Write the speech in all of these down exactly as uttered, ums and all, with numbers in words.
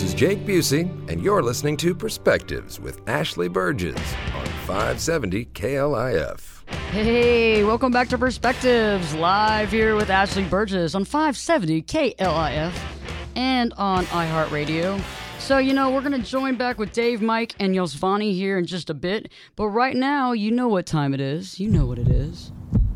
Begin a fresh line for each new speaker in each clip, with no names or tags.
is Jake Busey, and you're listening to Perspectives with Ashley Burgess on five seventy K L I F.
Hey, welcome back to Perspectives, live here with Ashley Burgess on five seventy K L I F and on iHeartRadio. So, you know, we're going to join back with Dave, Mike, and Yosvani here in just a bit. But right now, you know what time it is. You know what it is.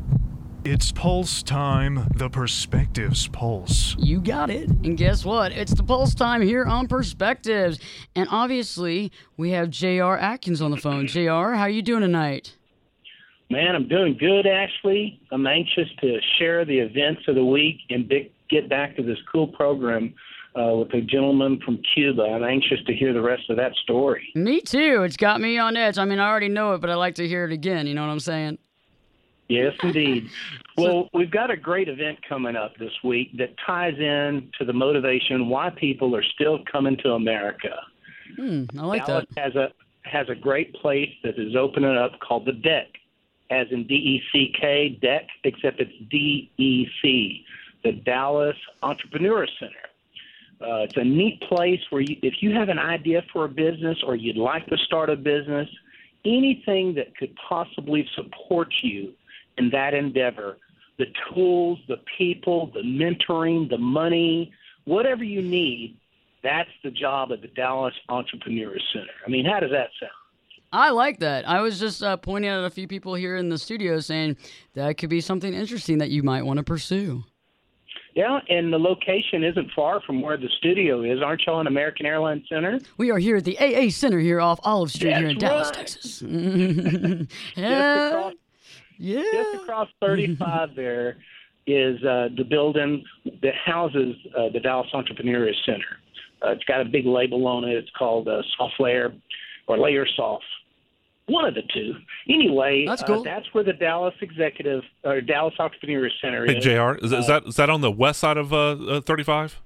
It's Pulse time, the Perspectives Pulse.
You got it. And guess what? It's the Pulse time here on Perspectives. And obviously, we have J R Atkins on the phone. J R, how you doing tonight?
Man, I'm doing good, Ashley. I'm anxious to share the events of the week and big, get back to this cool program uh, with a gentleman from Cuba. I'm anxious to hear the rest of that story.
Me too. It's got me on edge. I mean, I already know it, but I like to hear it again. You know what I'm saying?
Yes, indeed. Well, we've got a great event coming up this week that ties in to the motivation why people are still coming to America.
Hmm, I like
Dallas
that.
has a has a great place that is opening up called the Deck, as in D E C K, Deck, except it's D E C, the Dallas Entrepreneur Center. Uh, it's a neat place where you, if you have an idea for a business or you'd like to start a business, anything that could possibly support you in that endeavor, the tools, the people, the mentoring, the money, whatever you need, that's the job of the Dallas Entrepreneur Center. I mean, how does that sound?
I like that. I was just uh, pointing at a few people here in the studio saying that could be something interesting that you might want to pursue.
Yeah, and the location isn't far from where the studio is. Aren't y'all in American Airlines Center?
We are here at the A A Center here off Olive Street
That's
here in Dallas,
right.
Texas.
Just
yeah.
across,
yeah.
just across thirty-five there is uh, the building that houses uh, the Dallas Entrepreneur Center. Uh, it's got a big label on it. It's called uh, Soft Layer or Layer Soft. One of the two. Anyway,
That's cool.
uh, that's where the Dallas Executive or Dallas Entrepreneur Center
Hey,
is.
J R, is, is that is that on the west side of uh, uh, thirty-five?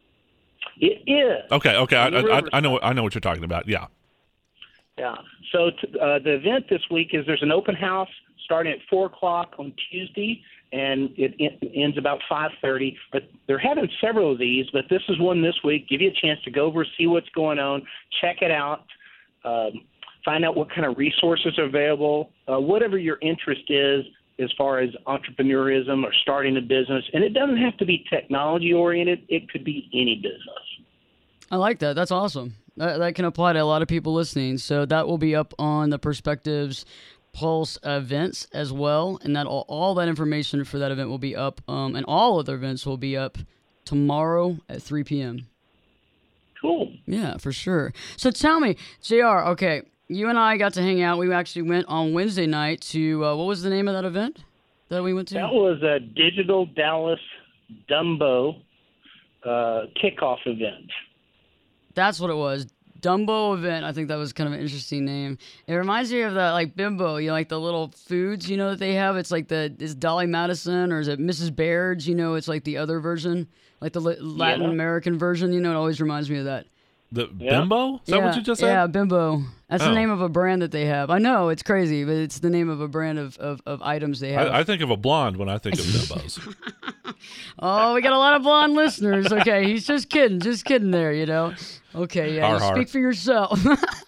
It is.
Okay, okay, I,
On the
I, I
riverside.
know I know what you're talking about. Yeah.
Yeah. So t- uh, the event this week is there's an open house starting at four o'clock on Tuesday, and it, it ends about five thirty. But they're having several of these, but this is one this week. Give you a chance to go over, see what's going on, check it out, um, find out what kind of resources are available, uh, whatever your interest is as far as entrepreneurism or starting a business. And it doesn't have to be technology-oriented. It could be any business.
I like that. That's awesome. That, that can apply to a lot of people listening. So that will be up on the Perspectives Pulse events as well. And that all, all that information for that event will be up. Um, and all other events will be up tomorrow at three p.m.
Cool.
Yeah, for sure. So tell me, J R, okay, you and I got to hang out. We actually went on Wednesday night to, uh, what was the name of that event that we went to?
That was a Digital Dallas Dumbo uh, kickoff event.
That's what it was. Dumbo event. I think that was kind of an interesting name. It reminds me of that, like Bimbo, you know, like the little foods, you know, that they have. It's like the, is Dolly Madison or is it Missus Baird's? You know, it's like the other version, like the Latin
Yeah.
American version. You know, it always reminds me of that.
The
Yeah.
Bimbo? Is that
yeah,
what you just said?
Yeah, Bimbo. That's
Oh.
the name of a brand that they have. I know, it's crazy, but it's the name of a brand of, of, of items they have.
I, I think of a blonde when I think of Bimbos.
Oh, we got a lot of blonde listeners. Okay, he's just kidding, just kidding there, you know. Okay, yeah,
Har,
you
har.
speak for yourself.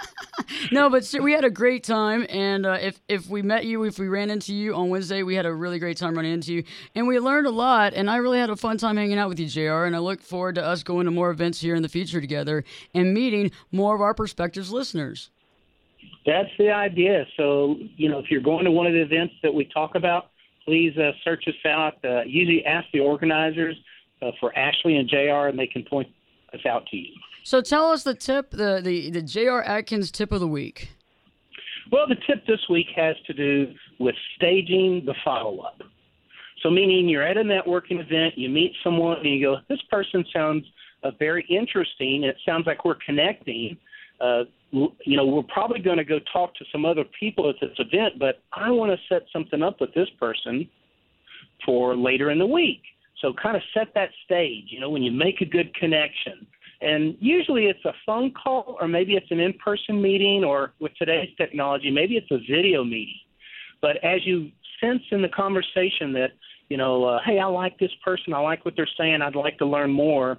No, but ser- we had a great time, and uh, if if we met you, if we ran into you on Wednesday, we had a really great time running into you, and we learned a lot, and I really had a fun time hanging out with you, J R, and I look forward to us going to more events here in the future together and meeting more of our Perspectives listeners.
That's the idea. So, you know, if you're going to one of the events that we talk about, please uh, search us out. Uh, usually ask the organizers uh, for Ashley and J R, and they can point us out to you.
So tell us the tip, the, the, the J R Atkins tip of the week.
Well, the tip this week has to do with staging the follow-up. So meaning you're at a networking event, you meet someone, and you go, this person sounds uh, very interesting. It sounds like we're connecting. Uh, you know, we're probably going to go talk to some other people at this event, but I want to set something up with this person for later in the week. So kind of set that stage, you know, when you make a good connection. And usually it's a phone call, or maybe it's an in-person meeting, or with today's technology, maybe it's a video meeting. But as you sense in the conversation that, you know, uh, hey, I like this person, I like what they're saying, I'd like to learn more,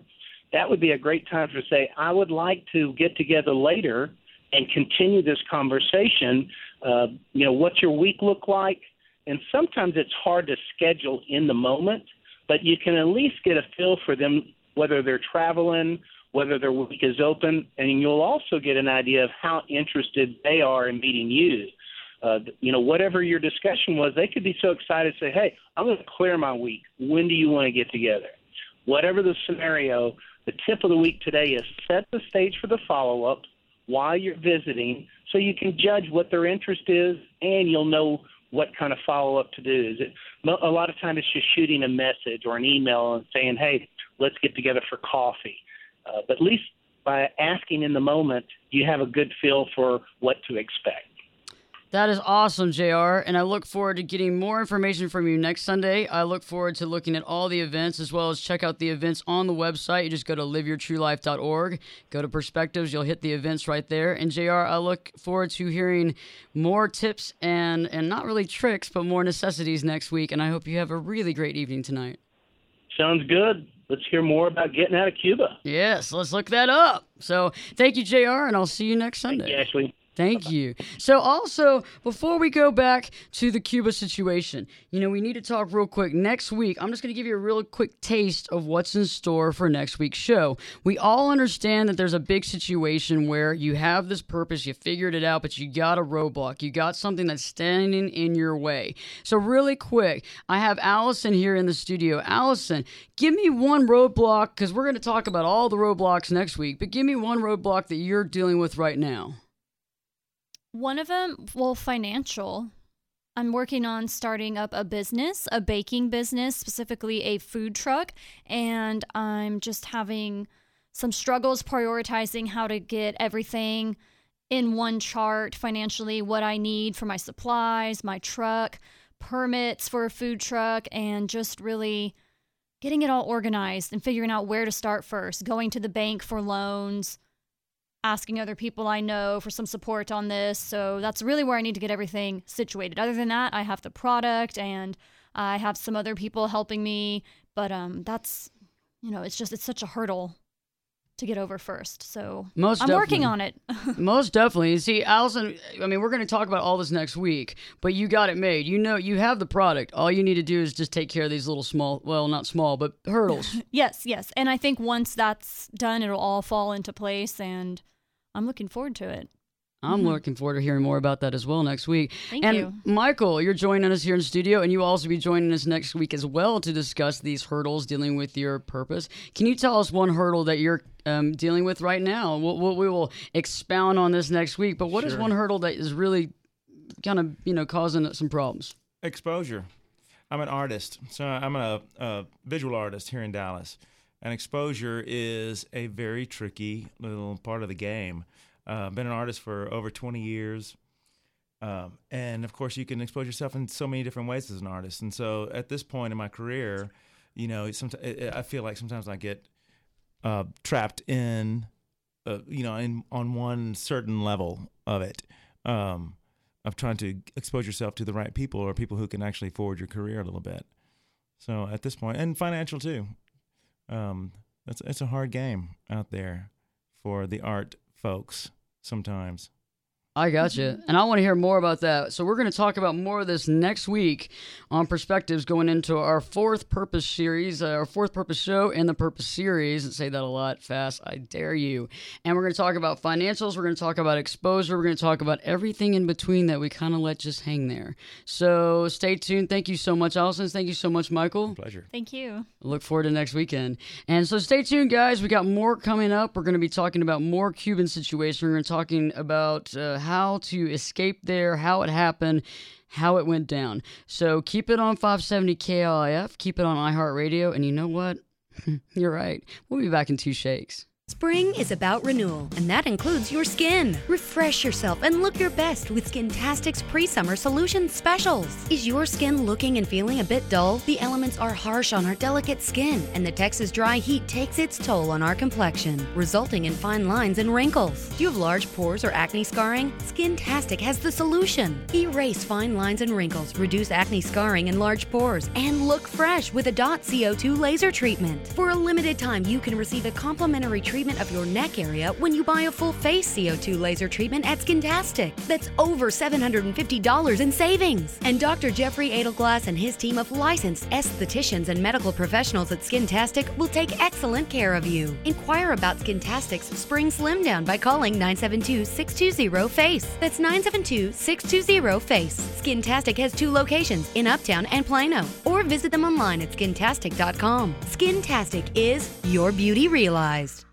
that would be a great time to say, I would like to get together later and continue this conversation. Uh, you know, what's your week look like? And sometimes it's hard to schedule in the moment, but you can at least get a feel for them, whether they're traveling, whether their week is open, and you'll also get an idea of how interested they are in meeting you. Uh, you know, whatever your discussion was, they could be so excited to say, hey, I'm going to clear my week. When do you want to get together? Whatever the scenario, the tip of the week today is set the stage for the follow-up while you're visiting so you can judge what their interest is and you'll know what kind of follow-up to do. Is it a lot of times it's just shooting a message or an email and saying, hey, let's get together for coffee. Uh, but at least by asking in the moment, you have a good feel for what to expect.
That is awesome, J R, and I look forward to getting more information from you next Sunday. I look forward to looking at all the events as well as check out the events on the website. You just go to live your true life dot org, go to Perspectives, you'll hit the events right there. And J R, I look forward to hearing more tips and, and not really tricks, but more necessities next week, and I hope you have a really great evening tonight.
Sounds good. Let's hear more about getting out of Cuba.
Yes, let's look that up. So thank you, J R, and I'll see you next Sunday.
Thank you, Ashley.
Thank you. So also, before we go back to the Cuba situation, you know, we need to talk real quick. Next week, I'm just going to give you a real quick taste of what's in store for next week's show. We all understand that there's a big situation where you have this purpose, you figured it out, but you got a roadblock. You got something that's standing in your way. So really quick, I have Allison here in the studio. Allison, give me one roadblock, because we're going to talk about all the roadblocks next week, but give me one roadblock that you're dealing with right now.
One of them, well, financial. I'm working on starting up a business, a baking business, specifically a food truck, and I'm just having some struggles prioritizing how to get everything in one chart financially, what I need for my supplies, my truck, permits for a food truck, and just really getting it all organized and figuring out where to start first, going to the bank for loans, asking other people I know for some support on this. So that's really where I need to get everything situated. Other than that, I have the product and I have some other people helping me. But um, that's, you know, it's just, it's such a hurdle to get over first. So
Most
I'm
definitely.
working on it.
Most definitely. See, Allison, I mean, we're going to talk about all this next week, but you got it made. You know, you have the product. All you need to do is just take care of these little small, well, not small, but hurdles.
Yes, yes. And I think once that's done, it'll all fall into place, and I'm looking forward to it.
I'm mm-hmm. looking forward to hearing more about that as well next week.
Thank
and
you.
Michael, you're joining us here in the studio, and you will also be joining us next week as well to discuss these hurdles dealing with your purpose. Can you tell us one hurdle that you're um, dealing with right now? We'll, we'll, we will expound on this next week, but what sure. is one hurdle that is really kind of, you know, causing some problems?
Exposure. I'm an artist, so I'm a, a visual artist here in Dallas, and exposure is a very tricky little part of the game. I've uh, been an artist for over twenty years, um, and of course you can expose yourself in so many different ways as an artist. And so at this point in my career, you know, sometimes I feel like sometimes I get uh, trapped in, uh, you know, in on one certain level of it, um, of trying to expose yourself to the right people or people who can actually forward your career a little bit. So at this point, and financial too, um, it's it's a hard game out there for the art folks sometimes.
I got you. And I want to hear more about that. So we're going to talk about more of this next week on Perspectives, going into our fourth Purpose series, uh, our fourth Purpose show in the Purpose series. And say that a lot fast. I dare you. And we're going to talk about financials. We're going to talk about exposure. We're going to talk about everything in between that we kind of let just hang there. So stay tuned. Thank you so much, Allison. Thank you so much, Michael.
Pleasure.
Thank you.
Look forward to next weekend. And so stay tuned, guys. We got more coming up. We're going to be talking about more Cuban situation. We're going to be talking about uh, how to escape there, how it happened, how it went down. So keep it on five seventy K L I F, keep it on iHeartRadio, and you know what? You're right. We'll be back in two shakes.
Spring is about renewal, and that includes your skin. Refresh yourself and look your best with Skintastic's pre-summer solution specials. Is your skin looking and feeling a bit dull? The elements are harsh on our delicate skin, and the Texas dry heat takes its toll on our complexion, resulting in fine lines and wrinkles. Do you have large pores or acne scarring? Skintastic has the solution. Erase fine lines and wrinkles, reduce acne scarring and large pores, and look fresh with a D O T C O two laser treatment. For a limited time, you can receive a complimentary treatment of your neck area when you buy a full face C O two laser treatment at Skintastic. That's over seven hundred fifty dollars in savings. And Doctor Jeffrey Edelglass and his team of licensed estheticians and medical professionals at Skintastic will take excellent care of you. Inquire about Skintastic's Spring Slim Down by calling nine seven two, six two zero, FACE. That's nine seven two, six two zero, FACE. Skintastic has two locations in Uptown and Plano. Or visit them online at skintastic dot com. Skintastic is your beauty realized.